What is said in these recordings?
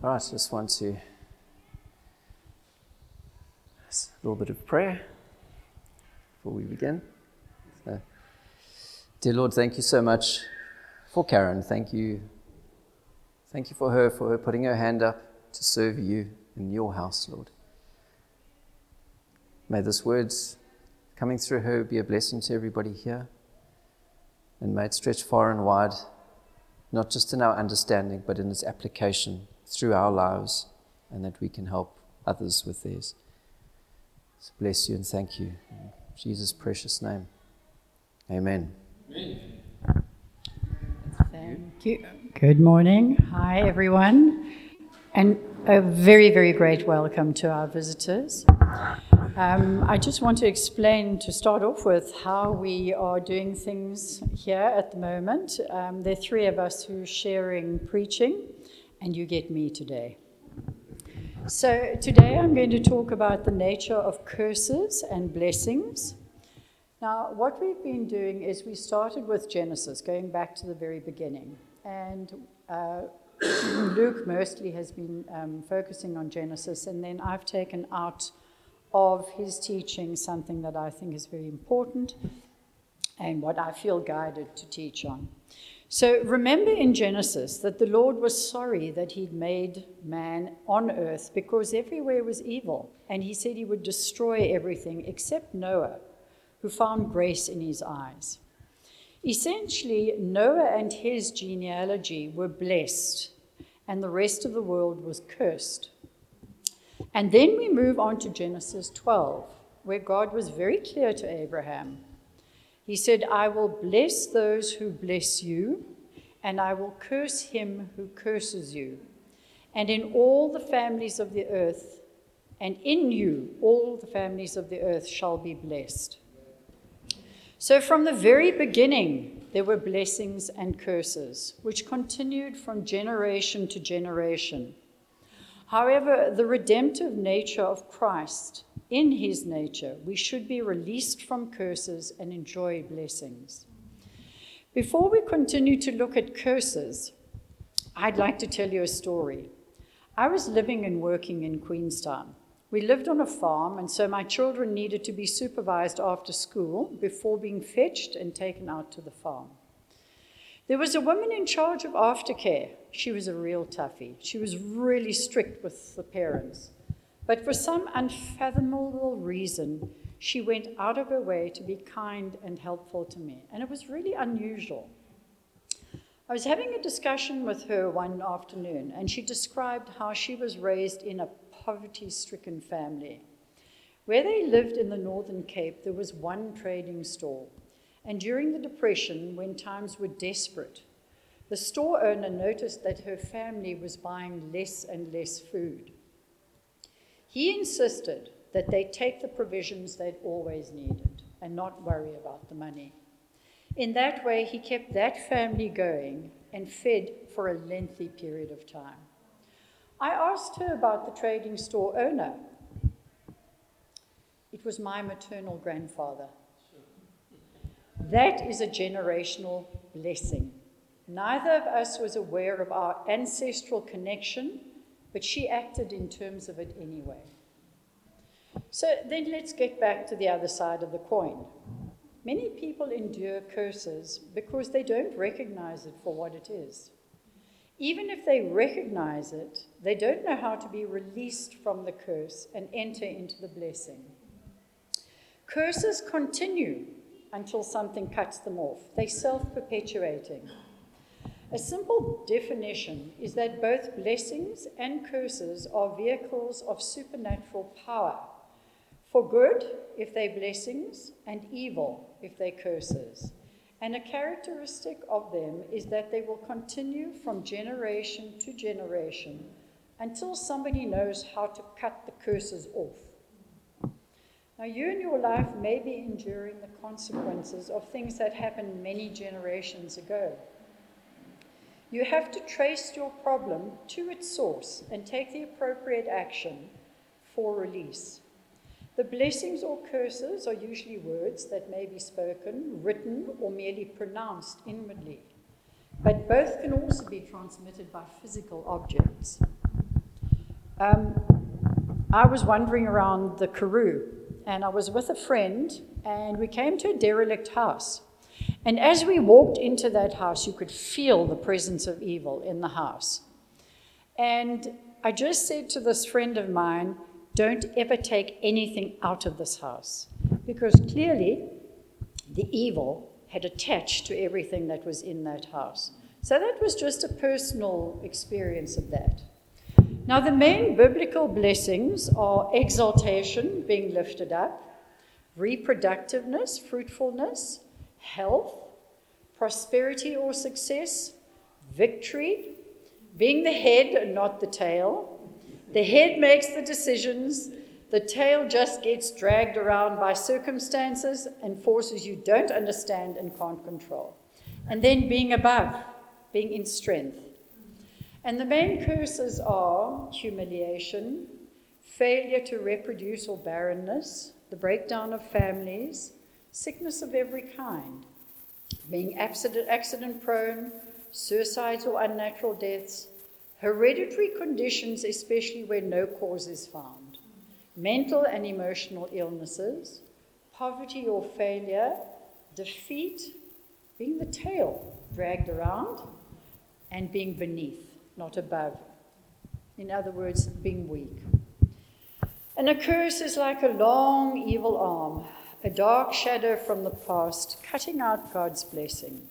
All right, just want to, a little bit of prayer before we begin. So, dear Lord, thank you so much for Karen. Thank you for her putting her hand up to serve you in your house, Lord. May this words coming through her be a blessing to everybody here, and may it stretch far and wide, not just in our understanding, but in its application through our lives, and that we can help others with theirs. So bless you and thank you. In Jesus' precious name. Amen. Thank you. Good morning. Hi, everyone. And a very, very great welcome to our visitors. I just want to explain, to start off with, how we are doing things here at the moment. There are three of us who are sharing preaching, and you get me today. So today I'm going to talk about the nature of curses and blessings. Now, what we've been doing is we started with Genesis, going back to the very beginning. And Luke mostly has been focusing on Genesis, and then I've taken out of his teaching something that I think is very important and what I feel guided to teach on. So remember in Genesis that the Lord was sorry that he'd made man on earth because everywhere was evil, and he said he would destroy everything except Noah, who found grace in his eyes. Essentially, Noah and his genealogy were blessed, and the rest of the world was cursed. And then we move on to Genesis 12, where God was very clear to Abraham. He said, I will bless those who bless you, and I will curse him who curses you. And in all the families of the earth, and in you, all the families of the earth shall be blessed. So from the very beginning, there were blessings and curses, which continued from generation to generation. However, the redemptive nature of Christ, in his nature, we should be released from curses and enjoy blessings. Before we continue to look at curses, I'd like to tell you a story. I was living and working in Queenstown. We lived on a farm, and so my children needed to be supervised after school before being fetched and taken out to the farm. There was a woman in charge of aftercare. She was a real toughie. She was really strict with the parents. But for some unfathomable reason, she went out of her way to be kind and helpful to me. And it was really unusual. I was having a discussion with her one afternoon, and she described how she was raised in a poverty-stricken family. Where they lived in the Northern Cape, there was one trading store. And during the Depression, when times were desperate, the store owner noticed that her family was buying less and less food. He insisted that they take the provisions they'd always needed and not worry about the money. In that way, he kept that family going and fed for a lengthy period of time. I asked her about the trading store owner. It was my maternal grandfather. That is a generational blessing. Neither of us was aware of our ancestral connection, but she acted in terms of it anyway. So then let's get back to the other side of the coin. Many people endure curses because they don't recognize it for what it is. Even if they recognize it, they don't know how to be released from the curse and enter into the blessing. Curses continue until something cuts them off. They're self-perpetuating. A simple definition is that both blessings and curses are vehicles of supernatural power. For good, if they're blessings, and evil, if they're curses. And a characteristic of them is that they will continue from generation to generation until somebody knows how to cut the curses off. Now, you in your life may be enduring the consequences of things that happened many generations ago. You have to trace your problem to its source and take the appropriate action for release. The blessings or curses are usually words that may be spoken, written, or merely pronounced inwardly. But both can also be transmitted by physical objects. I was wandering around the Karoo, and I was with a friend, and we came to a derelict house. And as we walked into that house, you could feel the presence of evil in the house. And I just said to this friend of mine, don't ever take anything out of this house, because clearly the evil had attached to everything that was in that house. So that was just a personal experience of that. Now, the main biblical blessings are exaltation, being lifted up, reproductiveness, fruitfulness, health, prosperity or success, victory, being the head and not the tail. The head makes the decisions, the tail just gets dragged around by circumstances and forces you don't understand and can't control. And then being above, being in strength. And the main curses are humiliation, failure to reproduce or barrenness, the breakdown of families, sickness of every kind, being accident prone, suicides or unnatural deaths, hereditary conditions, especially where no cause is found, mental and emotional illnesses, poverty or failure, defeat, being the tail dragged around, and being beneath, not above. In other words, being weak. And a curse is like a long evil arm, a dark shadow from the past, cutting out God's blessing.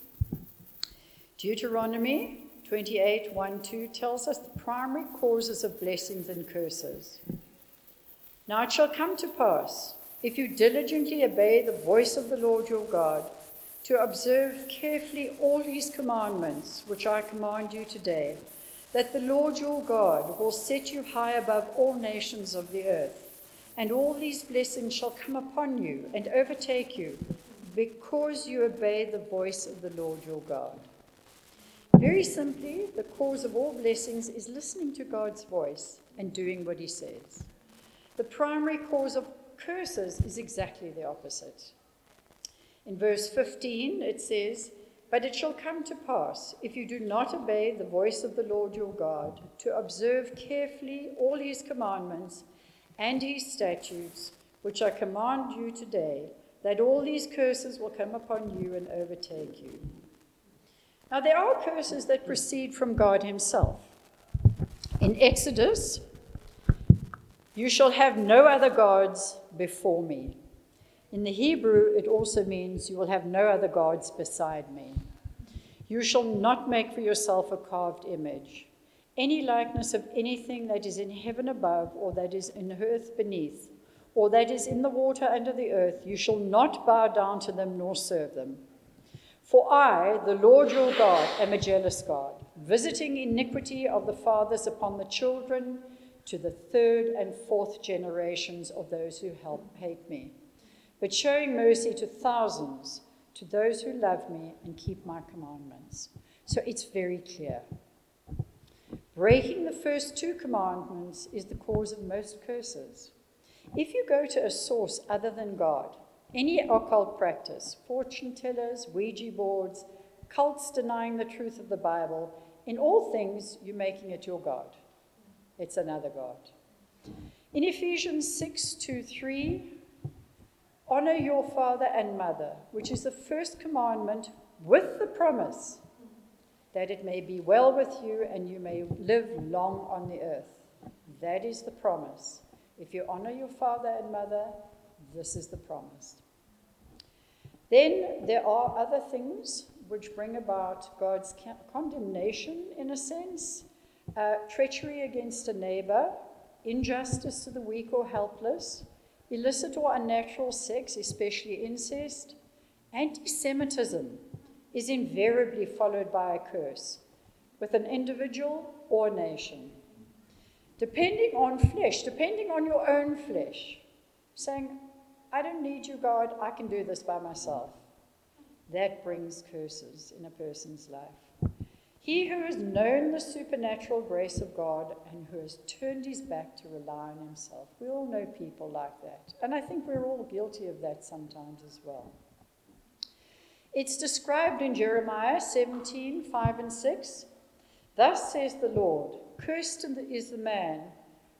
Deuteronomy 28:1-2 tells us the primary causes of blessings and curses. Now it shall come to pass, if you diligently obey the voice of the Lord your God, to observe carefully all his commandments, which I command you today, that the Lord your God will set you high above all nations of the earth, and all these blessings shall come upon you and overtake you, because you obey the voice of the Lord your God. Very simply, the cause of all blessings is listening to God's voice and doing what he says. The primary cause of curses is exactly the opposite. In verse 15, it says, "But it shall come to pass, if you do not obey the voice of the Lord your God, to observe carefully all his commandments and his statutes, which I command you today, that all these curses will come upon you and overtake you." Now, there are curses that proceed from God himself. In Exodus, "You shall have no other gods before me." In the Hebrew, it also means you will have no other gods beside me. "You shall not make for yourself a carved image, any likeness of anything that is in heaven above, or that is in earth beneath, or that is in the water under the earth. You shall not bow down to them nor serve them. For I, the Lord your God, am a jealous God, visiting iniquity of the fathers upon the children to the third and fourth generations of those who hate me, but showing mercy to thousands, to those who love me and keep my commandments." So it's very clear. Breaking the first two commandments is the cause of most curses. If you go to a source other than God, any occult practice, fortune tellers, Ouija boards, cults denying the truth of the Bible, in all things you're making it your God. It's another God. In Ephesians 6:2-3, "Honor your father and mother, which is the first commandment, with the promise that it may be well with you and you may live long on the earth." That is the promise. If you honor your father and mother, this is the promise. Then there are other things which bring about God's condemnation, in a sense. Treachery against a neighbor, injustice to the weak or helpless, illicit or unnatural sex, especially incest. Anti-Semitism is invariably followed by a curse, with an individual or a nation. Depending on flesh, depending on your own flesh, saying, "I don't need you, God, I can do this by myself." That brings curses in a person's life. He who has known the supernatural grace of God and who has turned his back to rely on himself. We all know people like that. And I think we're all guilty of that sometimes as well. It's described in Jeremiah 17:5-6. "Thus says the Lord, cursed is the man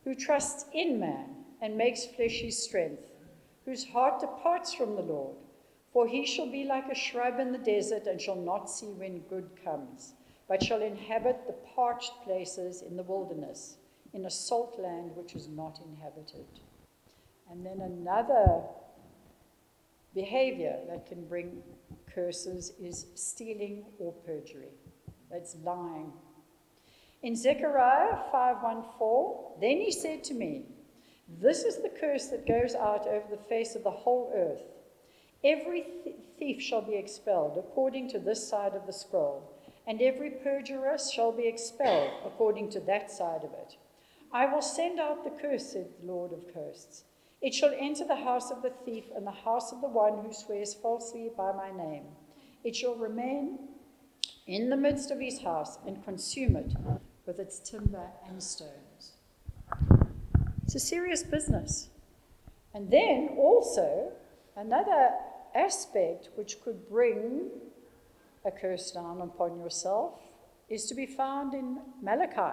who trusts in man and makes flesh his strength, whose heart departs from the Lord. For he shall be like a shrub in the desert and shall not see when good comes, but shall inhabit the parched places in the wilderness, in a salt land which is not inhabited. And then another behavior that can bring curses is stealing or perjury. That's lying. In Zechariah 5:14, then he said to me, this is the curse that goes out over the face of the whole earth. Every thief shall be expelled according to this side of the scroll, and every perjurer shall be expelled according to that side of it. I will send out the curse, said the Lord of hosts. It shall enter the house of the thief and the house of the one who swears falsely by my name. It shall remain in the midst of his house and consume it with its timber and stones. It's a serious business. And then also another aspect which could bring a curse down upon yourself is to be found in Malachi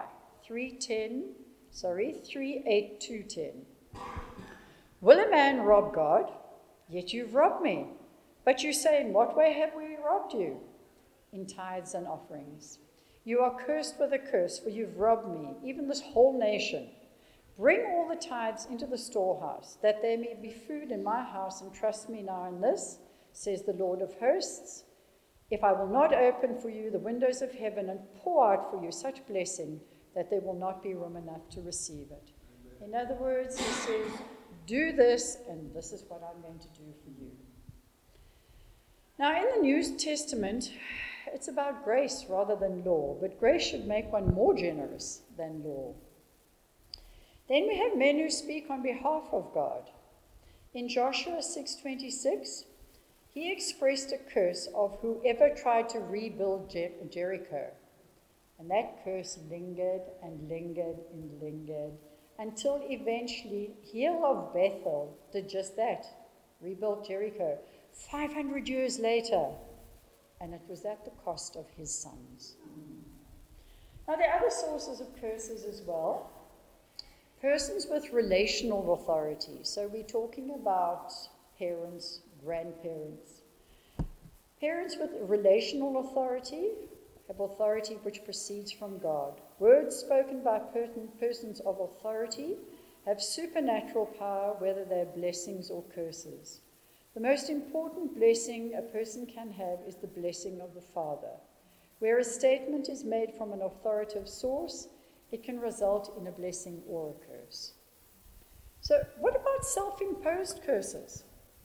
3:8-10. Will a man rob God? Yet you've robbed me. But you say, in what way have we robbed you? In tithes and offerings. You are cursed with a curse, for you've robbed me, even this whole nation. Bring all the tithes into the storehouse, that there may be food in my house, and trust me now in this, says the Lord of hosts. If I will not open for you the windows of heaven and pour out for you such blessing that there will not be room enough to receive it. In other words, he says, do this, and this is what I'm going to do for you. Now, in the New Testament, it's about grace rather than law, but grace should make one more generous than law. Then we have men who speak on behalf of God. In Joshua 6:26, he expressed a curse of whoever tried to rebuild Jericho. And that curse lingered and lingered and lingered until eventually Hiel of Bethel did just that, rebuilt Jericho 500 years later. And it was at the cost of his sons. Now, there are other sources of curses as well. Persons with relational authority. So we're talking about parents, grandparents. Parents with relational authority have authority which proceeds from God. Words spoken by persons of authority have supernatural power, whether they're blessings or curses. The most important blessing a person can have is the blessing of the Father. Where a statement is made from an authoritative source, it can result in a blessing or a curse. So what about self-imposed curses?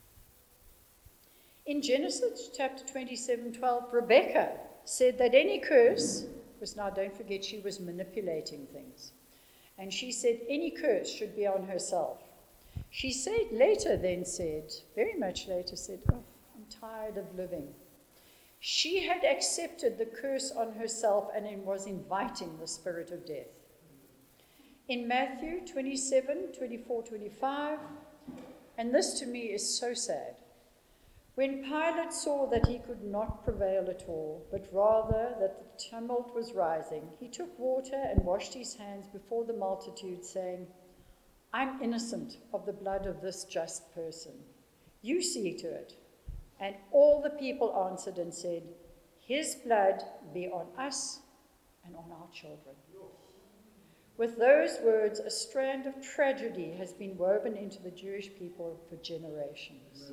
In Genesis chapter 27:12, Rebecca said that any curse, because now don't forget she was manipulating things, and she said any curse should be on herself. She said very much later said, oh, I'm tired of living. She had accepted the curse on herself and was inviting the spirit of death. In Matthew 27:24-25, and this to me is so sad, when Pilate saw that he could not prevail at all, but rather that the tumult was rising, he took water and washed his hands before the multitude, saying, I'm innocent of the blood of this just person. You see to it. And all the people answered and said, his blood be on us and on our children. With those words, a strand of tragedy has been woven into the Jewish people for generations.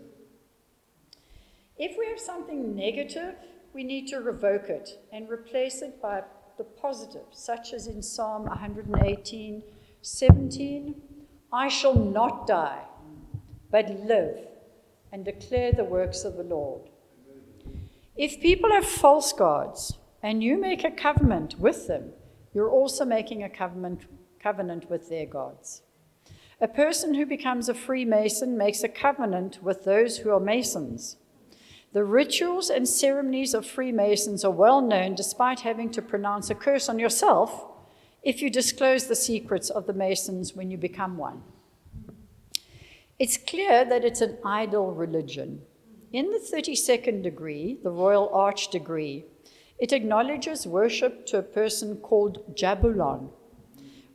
If we have something negative, we need to revoke it and replace it by the positive, such as in Psalm 118:17, I shall not die, but live and declare the works of the Lord. If people have false gods and you make a covenant with them, you're also making a covenant with their gods. A person who becomes a Freemason makes a covenant with those who are Masons. The rituals and ceremonies of Freemasons are well known, despite having to pronounce a curse on yourself if you disclose the secrets of the Masons when you become one. It's clear that it's an idol religion. In the 32nd degree, the Royal Arch degree, it acknowledges worship to a person called Jabulon,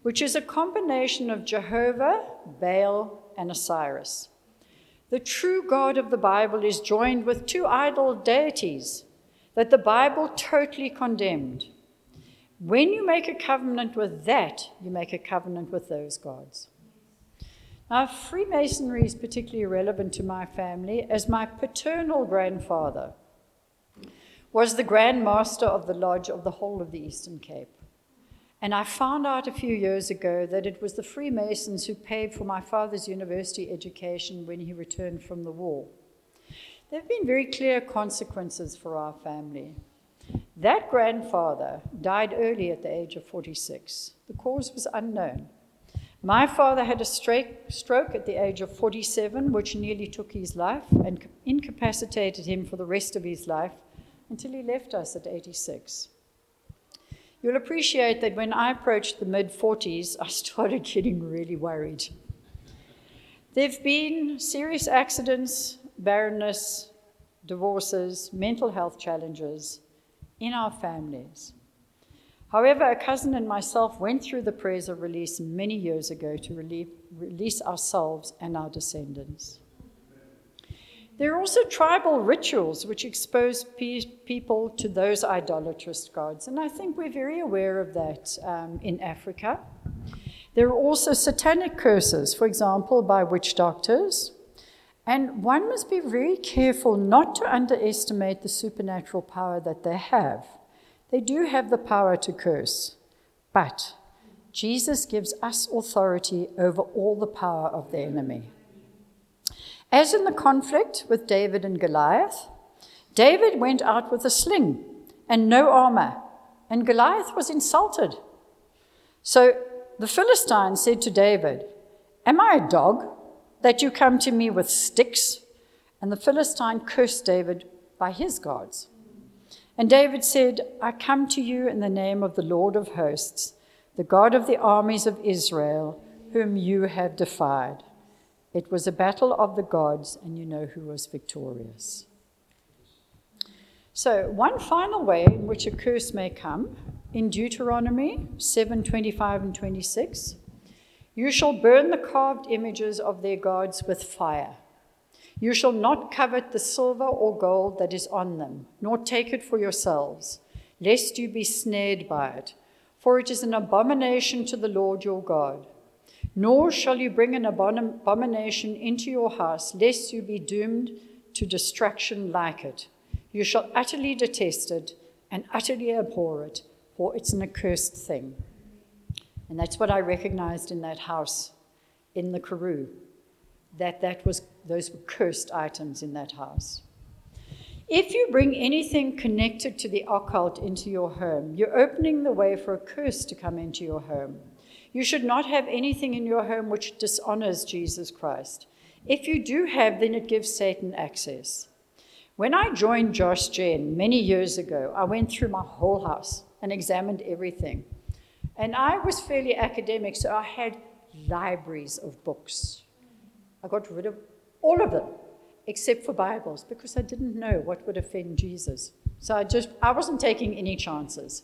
which is a combination of Jehovah, Baal, and Osiris. The true God of the Bible is joined with two idol deities that the Bible totally condemned. When you make a covenant with that, you make a covenant with those gods. Now, Freemasonry is particularly relevant to my family, as my paternal grandfather was the Grand Master of the Lodge of the whole of the Eastern Cape. And I found out a few years ago that it was the Freemasons who paid for my father's university education when he returned from the war. There have been very clear consequences for our family. That grandfather died early at the age of 46. The cause was unknown. My father had a stroke at the age of 47, which nearly took his life and incapacitated him for the rest of his life until he left us at 86. You'll appreciate that when I approached the mid-40s, I started getting really worried. There have been serious accidents, barrenness, divorces, mental health challenges in our families. However, a cousin and myself went through the prayers of release many years ago to release ourselves and our descendants. There are also tribal rituals which expose people to those idolatrous gods, and I think we're very aware of that in Africa. There are also satanic curses, for example, by witch doctors, and one must be very careful not to underestimate the supernatural power that they have. They do have the power to curse, but Jesus gives us authority over all the power of the enemy. As in the conflict with David and Goliath, David went out with a sling and no armor, and Goliath was insulted. So the Philistine said to David, "Am I a dog that you come to me with sticks?" And the Philistine cursed David by his gods. And David said, "I come to you in the name of the Lord of hosts, the God of the armies of Israel, whom you have defied." It was a battle of the gods, and you know who was victorious. So, one final way in which a curse may come, in Deuteronomy 7:25 and 26, "You shall burn the carved images of their gods with fire. You shall not covet the silver or gold that is on them, nor take it for yourselves, lest you be snared by it, for it is an abomination to the Lord your God. Nor shall you bring an abomination into your house, lest you be doomed to destruction like it. You shall utterly detest it and utterly abhor it, for it's an accursed thing." And that's what I recognized in that house in the Karoo, those were cursed items in that house. If you bring anything connected to the occult into your home, you're opening the way for a curse to come into your home. You should not have anything in your home which dishonors Jesus Christ. If you do have, then it gives Satan access. When I joined Josh Gen many years ago, I went through my whole house and examined everything. And I was fairly academic, so I had libraries of books. I got rid of all of them, except for Bibles, because I didn't know what would offend Jesus. So I wasn't taking any chances.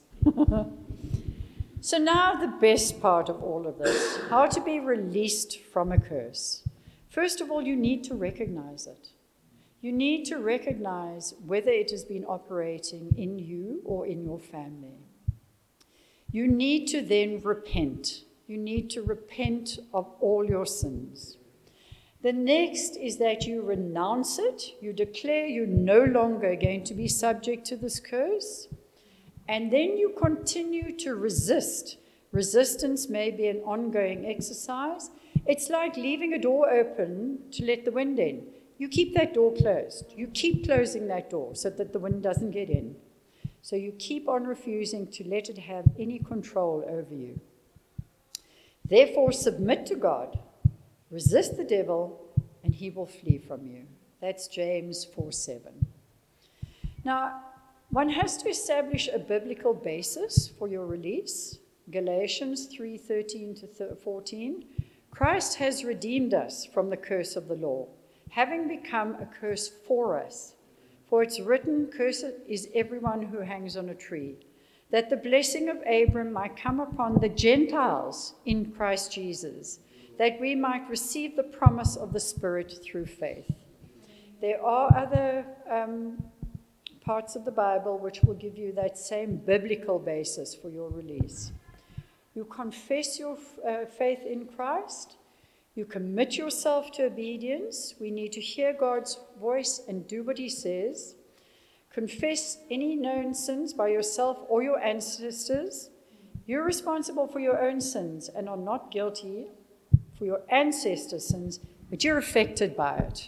So now the best part of all of this, how to be released from a curse. First of all, you need to recognize it. You need to recognize whether it has been operating in you or in your family. You need to then repent. You need to repent of all your sins. The next is that you renounce it. You declare you're no longer going to be subject to this curse. And then you continue to resist. Resistance may be an ongoing exercise. It's like leaving a door open to let the wind in. You keep that door closed. You keep closing that door so that the wind doesn't get in. So you keep on refusing to let it have any control over you. Therefore, submit to God, resist the devil, and he will flee from you. That's James 4:7. Now, one has to establish a biblical basis for your release. Galatians 3:13 to 14. Christ has redeemed us from the curse of the law, having become a curse for us. For it's written, "Cursed is everyone who hangs on a tree," that the blessing of Abram might come upon the Gentiles in Christ Jesus, that we might receive the promise of the Spirit through faith. There are other parts of the Bible which will give you that same biblical basis for your release. You confess your faith in Christ. You commit yourself to obedience. We need to hear God's voice and do what he says. Confess any known sins by yourself or your ancestors. You're responsible for your own sins and are not guilty for your ancestors' sins, but you're affected by it.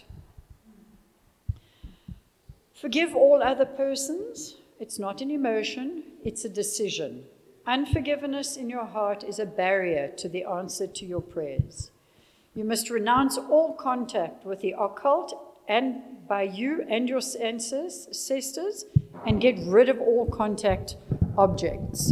Forgive all other persons. It's not an emotion, it's a decision. Unforgiveness in your heart is a barrier to the answer to your prayers. You must renounce all contact with the occult and by you and your ancestors, and get rid of all contact objects.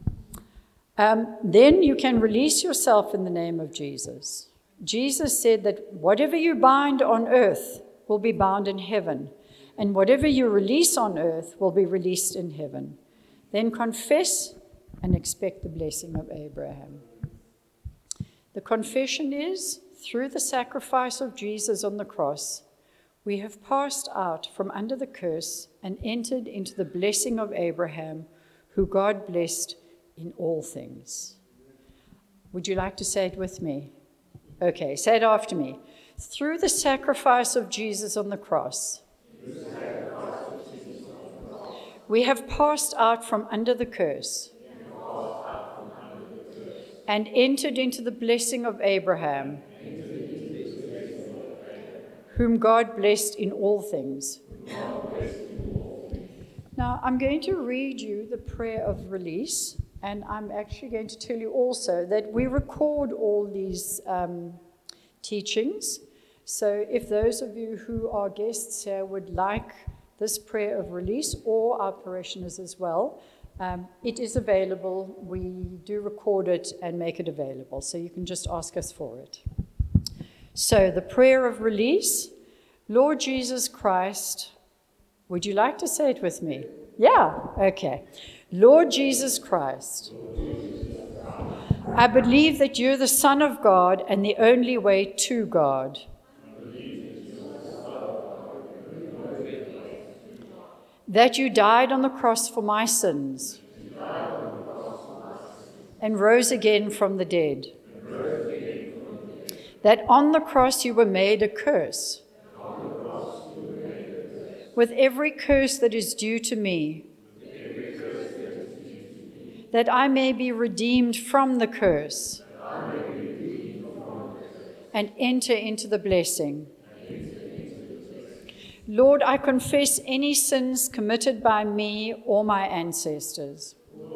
Then you can release yourself in the name of Jesus. Jesus said that whatever you bind on earth will be bound in heaven, and whatever you release on earth will be released in heaven. Then confess and expect the blessing of Abraham. The confession is, through the sacrifice of Jesus on the cross, we have passed out from under the curse and entered into the blessing of Abraham, who God blessed in all things. Would you like to say it with me? Okay, say it after me. Through the sacrifice of Jesus on the cross, we have passed out from under the curse and entered into the blessing of Abraham, whom God blessed in all things. Now, I'm going to read you the prayer of release, and I'm actually going to tell you also that we record all these teachings. So if those of you who are guests here would like this prayer of release, or our parishioners as well, it is available. We do record it and make it available, so you can just ask us for it. So the prayer of release. Lord Jesus Christ, would you like to say it with me? Yeah, okay. Lord Jesus Christ, I believe that you're the Son of God and the only way to God. That you died on the cross for my sins and rose again from the dead. That on the cross you were made a curse, with every curse that is due to me, that I may be redeemed from the curse and enter into the blessing. Lord, I confess any sins committed by me or my ancestors.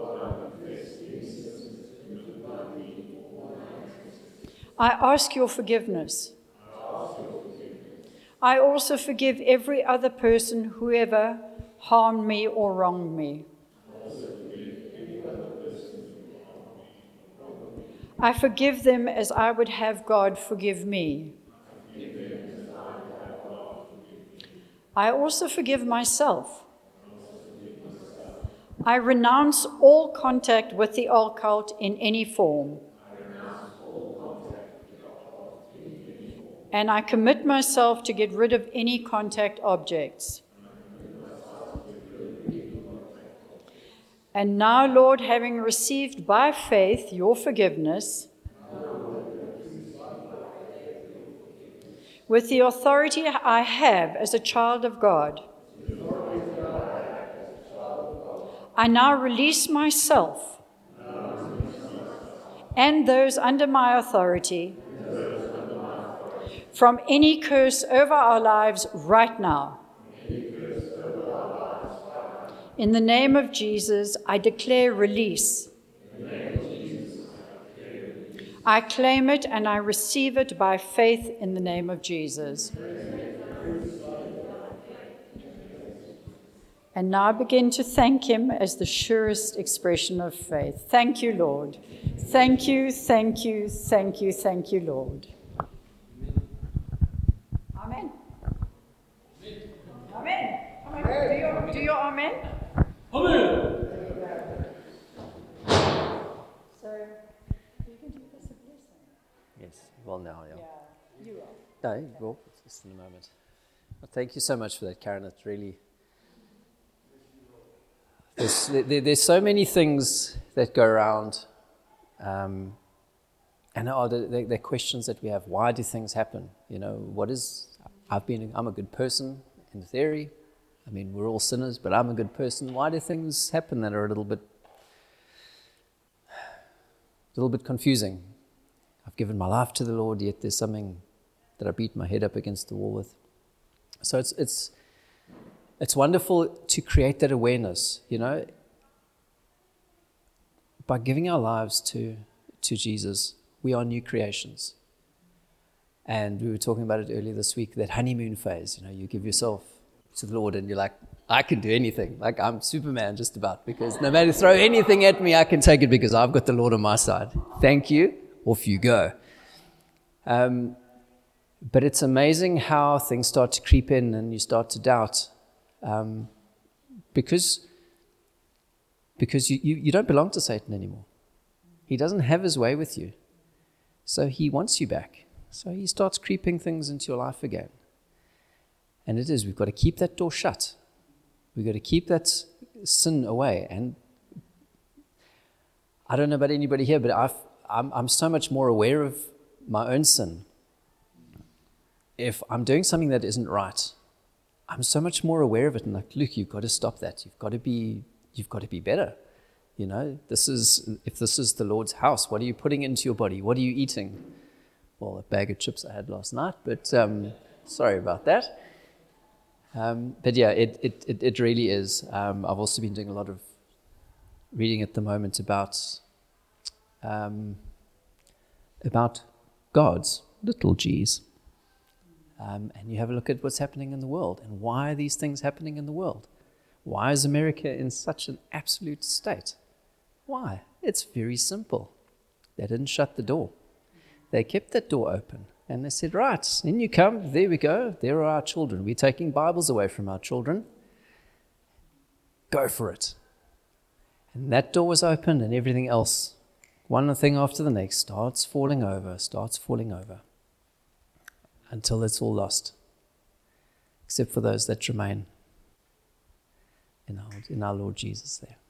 I ask your forgiveness. I also forgive every other person who ever harmed me or wronged me. I forgive them as I would have God forgive me. I also forgive myself. I renounce all contact with the occult in any form. And I commit myself to get rid of any contact objects. And now, Lord, having received by faith your forgiveness, with the authority I have as a child of God, I now release myself and those under my authority from any curse over our lives right now. In the name of Jesus, I declare release. I claim it and I receive it by faith in the name of Jesus. And now begin to thank him as the surest expression of faith. Thank you, Lord. Thank you, thank you, thank you, thank you, Lord. Amen. Amen. Amen. Do your amen. Amen. Well, now, yeah. You are. No, well, just in a moment. Well, thank you so much for that, Karen. It's really... There's so many things that go around, and they're questions that we have. Why do things happen? You know, I'm a good person in theory. I mean, we're all sinners, but I'm a good person. Why do things happen that are a little bit confusing? I've given my life to the Lord, yet there's something that I beat my head up against the wall with. So it's wonderful to create that awareness, you know. By giving our lives to Jesus, we are new creations. And we were talking about it earlier this week, that honeymoon phase, you know, you give yourself to the Lord and you're like, I can do anything. Like, I'm Superman just about, because no matter throw anything at me, I can take it because I've got the Lord on my side. Thank you. Off you go. But it's amazing how things start to creep in and you start to doubt, because you don't belong to Satan anymore. He doesn't have his way with you. So he wants you back. So he starts creeping things into your life again. And we've got to keep that door shut. We've got to keep that sin away. And I don't know about anybody here, but I'm so much more aware of my own sin. If I'm doing something that isn't right, I'm so much more aware of it. And like, Luke, you've got to stop that. You've got to be better. You know, if this is the Lord's house, what are you putting into your body? What are you eating? Well, a bag of chips I had last night, but sorry about that. But yeah, it really is. I've also been doing a lot of reading at the moment about God's little G's. And you have a look at what's happening in the world and why are these things happening in the world? Why is America in such an absolute state? Why? It's very simple. They didn't shut the door. They kept that door open. And they said, right, in you come, there we go, there are our children. We're taking Bibles away from our children. Go for it. And that door was open and everything else, one thing after the next, starts falling over, until it's all lost, except for those that remain in our Lord Jesus there.